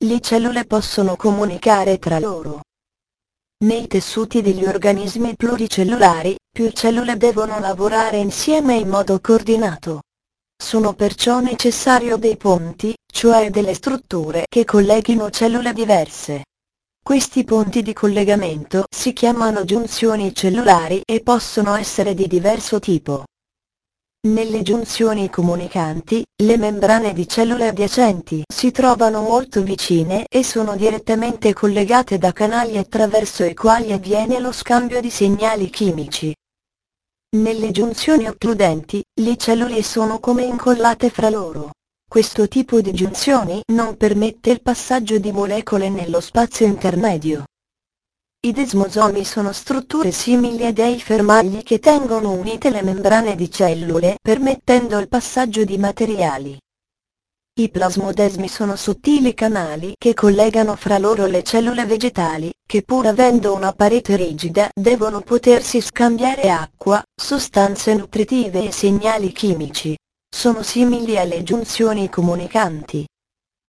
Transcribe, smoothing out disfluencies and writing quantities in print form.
le cellule possono comunicare tra loro. Nei tessuti degli organismi pluricellulari, più cellule devono lavorare insieme in modo coordinato. Sono perciò necessario dei ponti, cioè delle strutture che colleghino cellule diverse. Questi ponti di collegamento si chiamano giunzioni cellulari e possono essere di diverso tipo. Nelle giunzioni comunicanti, le membrane di cellule adiacenti si trovano molto vicine e sono direttamente collegate da canali attraverso i quali avviene lo scambio di segnali chimici. Nelle giunzioni occludenti, le cellule sono come incollate fra loro. Questo tipo di giunzioni non permette il passaggio di molecole nello spazio intermedio. I desmosomi sono strutture simili a dei fermagli che tengono unite le membrane di cellule, permettendo il passaggio di materiali. I plasmodesmi sono sottili canali che collegano fra loro le cellule vegetali, che pur avendo una parete rigida devono potersi scambiare acqua, sostanze nutritive e segnali chimici. Sono simili alle giunzioni comunicanti.